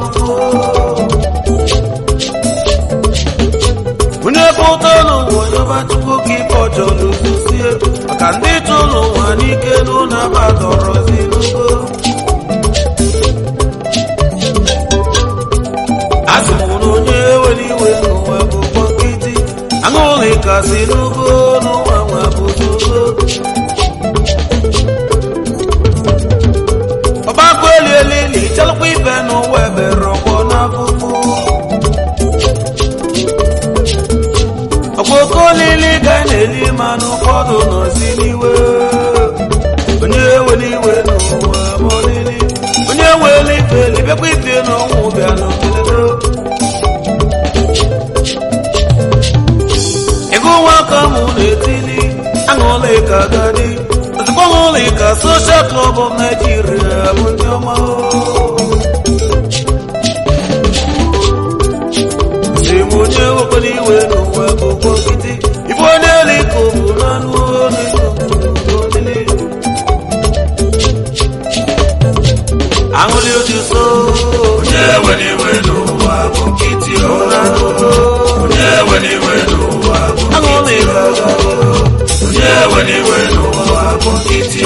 n'afụfụ onye pụta n'ụwa nyọba chukwu ka ife ọjọọ n'ozuzie maka ndị tụ n'ụwa n'ike n'ụlọ abadọrọzi n'ugo asị m na onye were iwe n'ụwa bụ nkịtị aṅụrị kasị n'ugo n'ụwa nwa bụ n'ugo ọgbakọ elieli chelụkwa ife n'ụwa ebere ọgbọ n'afụfụ ọgbakọ olili ga na-eli manụ ụfọdụ nọzi n'iwe onye were iwe n'ụwa ma olili onye were ife libekwa ife n'ọnwụ bịa n'obodo ego nwaka mụ na-etili aṅụlị ka agadi ozugbo aṅụlị ka Social Club of Nigeria bụ ndị ọma si m onye wekwara iwe n'ụwa bụ nkịtị ibe onye eliko bụ nanụ aṅụlị otu so onye were iwe n'ụwa bụ nkịtị onye were iwe n'ụwa bụ aṅụlị ka agadi onye were iwe n'ụwa bụ nkịtị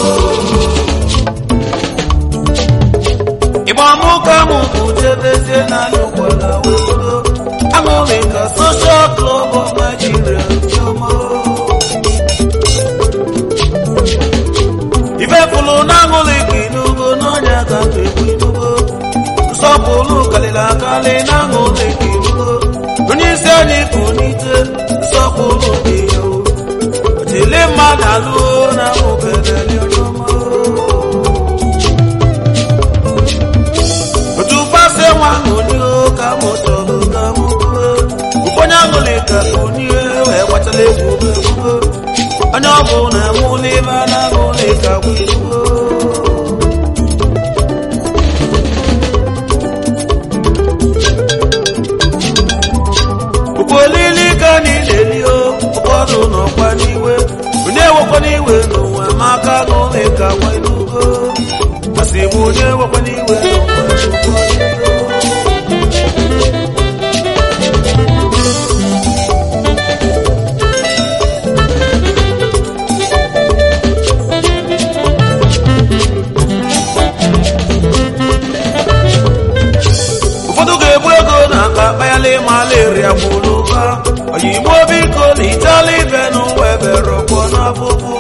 ịgba mụ ka mụ bụ jebezie n'anya ụkwara obodo aṅụrị ka Social Club of Nigeria ife pụlụ na aṅụrị ka inugo n'ọnya ka mgbe inugo nsọpụrụ karịrị akarị na aṅụrị ka inugo onye isi anyị bụ n'ite nsọpụrụ dị ya otele mmadụ alụọ na mụkedeli onye ọma otu pasị nwa ṅụnio ka mụ chọrọ ka mụ kwue ụfọdụ aṅụrị ka ṅụnio wee gbachala egwu egwugo onye ọbụ na mụlụ ibe na aṅụrị ka gwigo olili ka na-elio ụfọdụ n'ọkwa n'iwe onye wekwa n'iwe n'ụwa maka aṅụrị ka gwa inugo masị m onye wekwa n'iwe ụfọdụ ga-ebu ego na aka kpayala malaria gburu oyigbo biko na itali ibe n'ụwa ebere ọkwọ n'afụfụ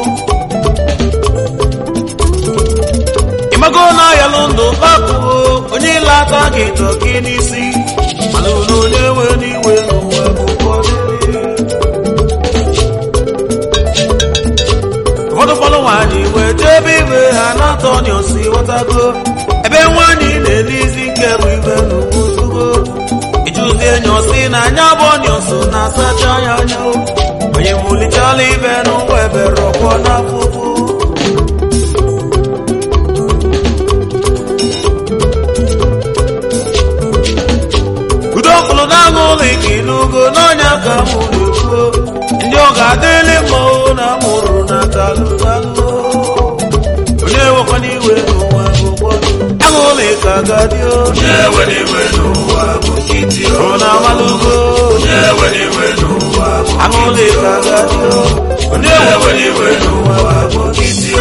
ịmago na ayalụ ndụ kpapụo onye ịlata gị tọki n'isi mana ụlọ onye nwe n'iwe n'ụwa bụ ụfọdụ nwaanyị wee jebe ibe ha na-atọ ọnyọsi ghọtago ebe nwaanyị na-elizi nke bụ ibe n'ụwa ozugbo ijuzie nyosi na anya bụ nyoso na-asacha ya anya onye mulichala ibe n'ụwa ebere ọkwọ n'afụfụ udo ọkụlụ na aṅụrị ka inugo n'ọnya ka mụ na-ekwuo ndị ọ ga-adịlị mma na mụrụ na talụtalụ onye wekwa n'iwe n'ụwa aṅụrị ka agadi onye were iwe n'ụwa bụ nkịtị na amalugo onye were iwe n'ụwa aṅụrị ka agadi onye were iwe n'ụwa bụ nkịtị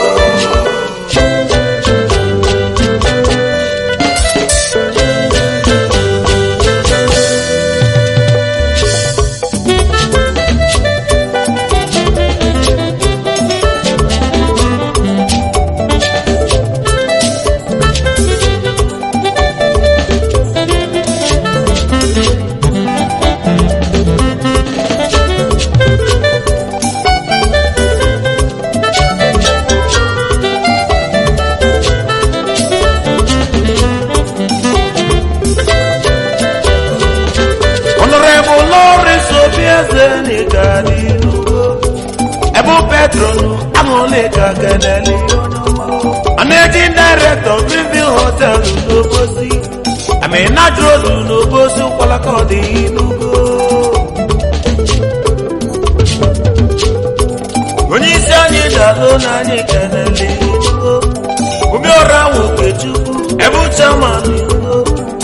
Ebu Petronu aṅụrị ka keneli Managing Director Greenville Hotel n'Obosi Amina Drodu n'Obosi Kwalakọdị Enugu onye isi anyị dalụ na anyị keneli Enugu Umeọra Nwokechukwu Ebu Chairman Enugu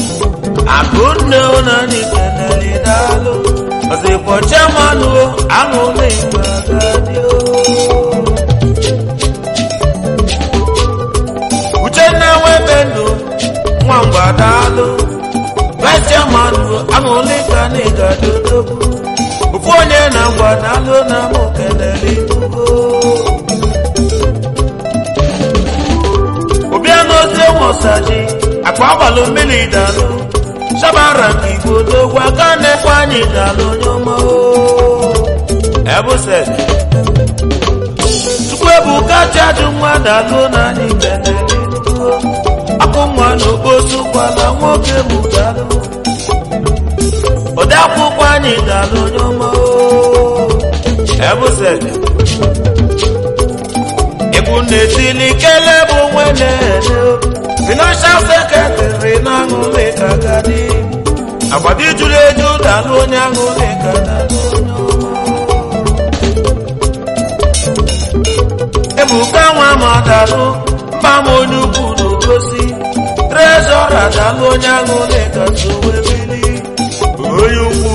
akụnne na anyị kenere daalụ ọzọkwa chairman aṅụle igwe agadi Uchenna Nwebendụ nwa mgbadalụ vice chairman aṅụle ka n'ịgadi odogwu ofu onye na mgbadalụ na mụ kenere inugo obianozie nwosaji akpa agbalụ mmiri dalụ Shabara Igbo dogwu aka na-ekwe anyị dalụ onye ọma ebuse Chukwuebuka chadụ nwa dalụ na anyị kenere akụ nwa n'okposu kwala nwoke bụ dalụ odeakwụkwọ anyị dalụ onye ọma ebuse Ibu na-etili kele bụ nwe na-ene financial secretary na aṅụle ka agadi agbadi juru eju dalụ onye aṅụle ka dalụ onye ọma Ebuka nwa ma dalụ mba m onye ukwu n'ogosi trezọra dalụ onye aṅụle ka sowebili onye ukwu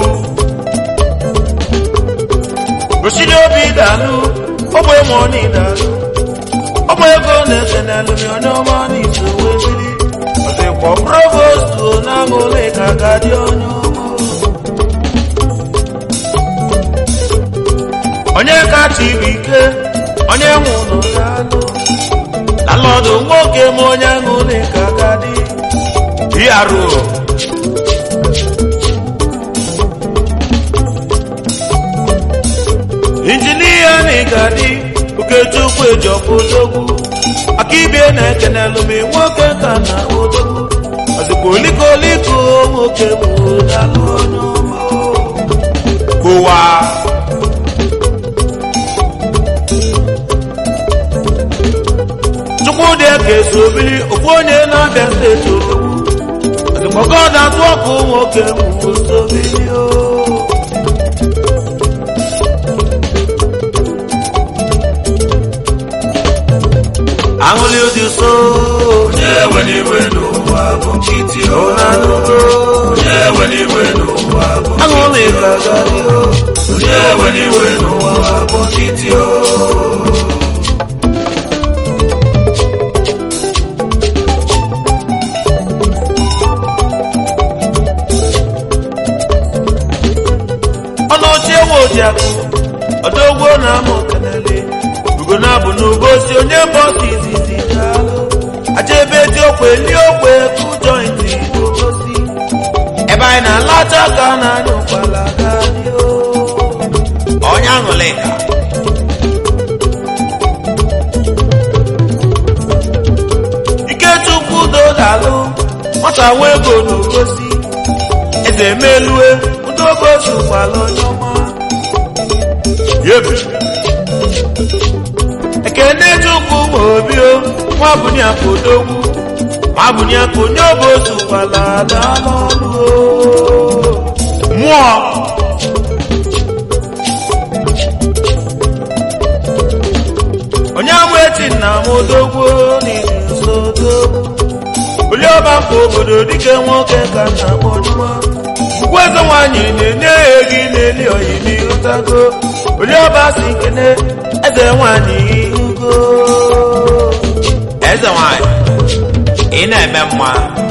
Osiri obi dalụ ogbe mọni dalụ ọmọ ego na-ekenelu mi onye ọma n'isowebili ọdịkwa provost na aṅụle ka agadi onye ọma onye kacha ibu ike onye nwụrụ dalụ alọdụ nwoke ma onye aṅụle ka agadi diarụ injinia na igadi Okechukwu ejọpụtogwu akibie na-ekenelu mi nwoke ka na odogwu ọzọkwa olikoliko nwoke bụ dalụ onye ọma ụwa Chukwudị Ekesi Obili ofu onye na-abịa steeti odogwu ọzọkwa gọda atụ ọkụ nwoke bụ Osobili Aṅụli ụdị so onye weniwe n'ụwa bụ nkịtị onye weniwe n'ụwa bụ aṅụli ka agadi onye weniwe n'ụwa bụ nkịtị ọnụ ochie nwe Ojiakụ Odogwu na amụ kenele Ugona bụ n'ugosi onye bọsi izizi dalụ aja ebe dị okwe li okwe ku jointi n'ugosi ebe anyị na-alacha ka na anya ụkwala gadi onye aṅụle ka Ikechukwu dodalụ nwata nwe ego n'ugosi eze melue udogosi ụkwala onye ọma yebi Ekene Chukwu Obio nwabụniaka odogwu nwabụniaka onye obozu kwala dalụ mmụọ onye amụ eti nna m odogwu n'ihi nso odogwu onye ọba mkpa obodo dike nwoke ka nna m onyụma ugwu eze nwanyị na-enye egi na-eli oyi n'ịghọtago onye ọba si kene eze nwanyị ihugo eze nwanyị ị na-eme mma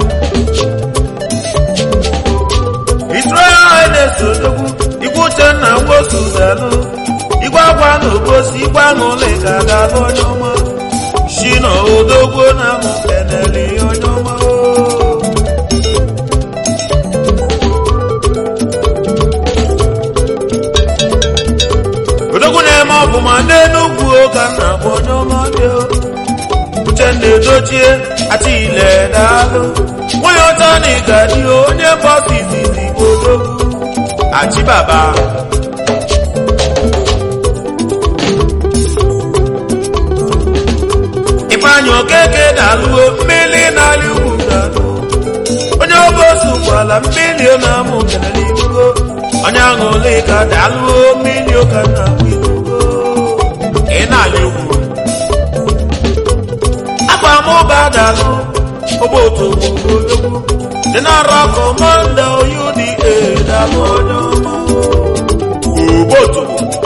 Israel na-esodogwu igwe Uchenna Nwosu dalụ igwe agwa na obosi igwe aṅụle ka dalụ onye ọma shi na odogwu na mụ kenele onye ọma odogwu na-eme ọfụma n'Enugwu ka nna bụ onye ọma dị Uchenna Edochie Achille dalụ nwunye ọcha na igadi onye bọsi izizi odogwu Achibaba Ifeanyị Okeke dalụ mmiri n'ala ugwu dalụ onye obosi ụkwala mmiri na amụ kenele inugo onye aṅụle ka dalụ mmiri ụka na inugo ị na-ala ugwu akpa mụba dalụ obodo odogwu General Commander UDA Damodomo Uboto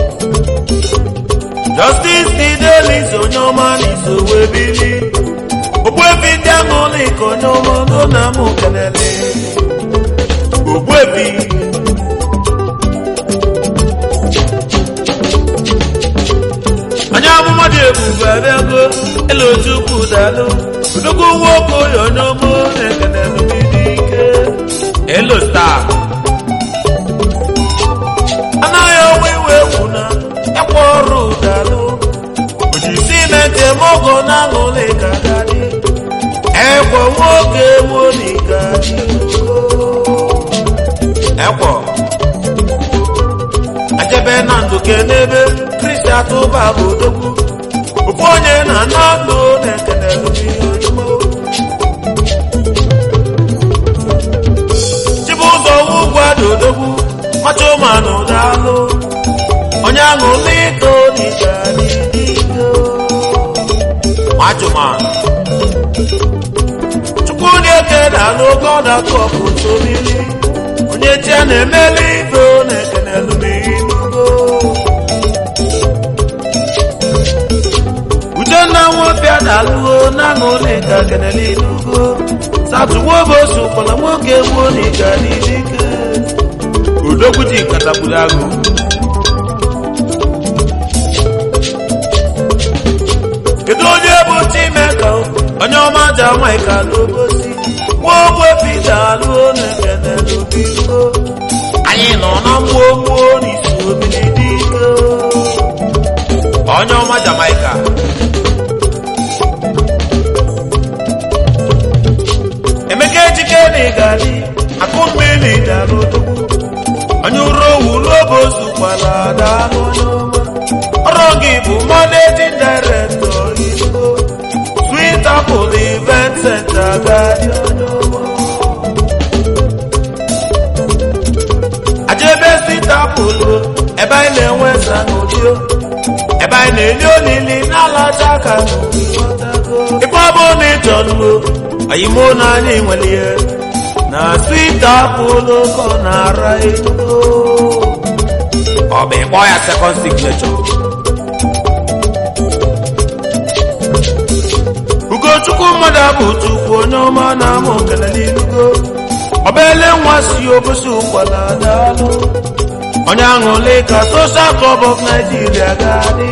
Justice Fidelis Onyoman Isowebili Obwebi Diangoli Konyomo Donamu Kenele Obwebi Anyamu Madebu Babego Elojuku Dalu Udugu Woko Yonomo Nekenelu Bidike Elo Star Anayo Wewe Una Ekworu Dalu Ujisine Mogo Nangole Kagadi Ekwo Woke Monikadi Ekwo Ajebe Nandu Kenebe Christian Toba Bodogu Ufonye na Nando Nekenelu Biyomo Chibuzo Ugwa Dodogu Macho Mano Dalo Onyango Liko Nikadi Diko Macho Mano Chukuni Ekeda Logoda Kopu Sobili Onye Tiane Melivo Nekenelu Biyomo Ujana Wopia Daluo Nangole Kakeneli Lugo Satu Wobosu Kola Moke Monika Nidike Udokuti Katabulago Kedoje Buti Meko Onyoma Jamaica Lobosi Wobo Pidaluo Nekenelu Biko Ayi Nona Mwobo Nisu Binidike Onyoma Jamaica Emeke Chikeni Gali Akumbili Daludugu Anyuro Ulobosu Kwala Dalonyoma Orongi Bu Managing Director Isko Sweet Apple Event Center Gali Onyoma Ajebe Sweet Apple Eba Ile Wesa Nodio Eba Ile Lili Nala Chaka Ipobo Ni Jolu Ayimona ni mwalie na Sweet Apple kona raito Obe boya second signature Ugo chuku madabu chuku Onyoma na mokeleli lugo Obele mwasi obusu kwa ladalo Onyango leka Social Club of Nigeria gadi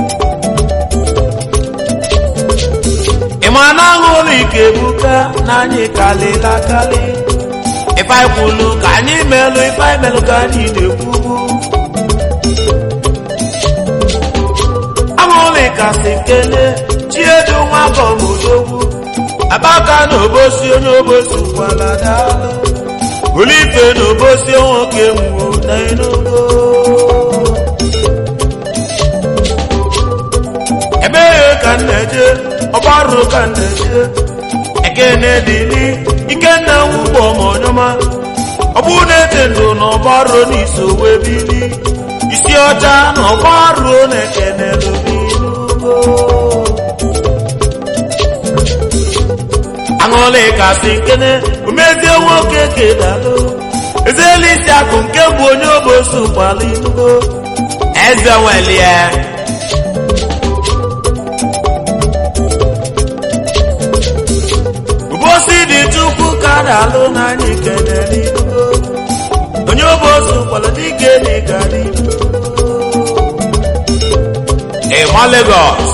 Imanangoli kebuka nanyi kalila kali Ifai kulu kanyi melu ifai melu kanyi dekubu Angoli kasikene chiedu mwako mudogu Abaka nobosi onyobosi kwa ladalo Ulipe nobosi onwoke mwo na inogo Ebeye kaneje Obaru Kandeje Ekene Dili Ikena Ubo Monyoma Obune Tendo no Baro Niso Webili Isi Oja no Baro Nekene Lubinugo Angole Kasinkene Umeze Woke Kedalo Ezeli Siaku Nke Bonyobo Supalinugo Eze Welie Bosi di chuku kadalo na nyikeneli Onyo bosu kwala dike nikari Ema Lagos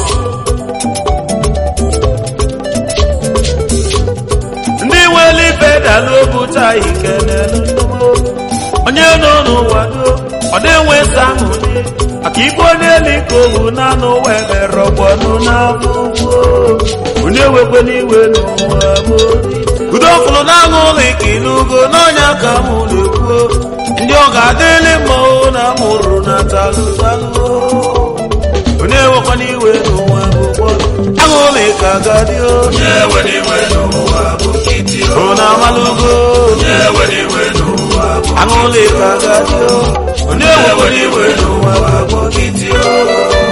Ndi weli pedalo buta ikenelu Onye nono wado Ode wesa muni Akipo neliko unano webe robono na fufu Unewe niwe n'ụwa mori Udofulu n'aṅụlị kinugo n'ọnya ka mụ na-ekwu Ndị ọ ga-adịlị mma na mụrụ na talụtalụ Unewe niwe n'ụwa bụ gbọrọ Aṅụlị ka gadi o Unewe niwe n'ụwa bụ kiti o Una malugo Unewe niwe n'ụwa bụ Aṅụlị ka gadi o Unewe niwe n'ụwa bụ kiti o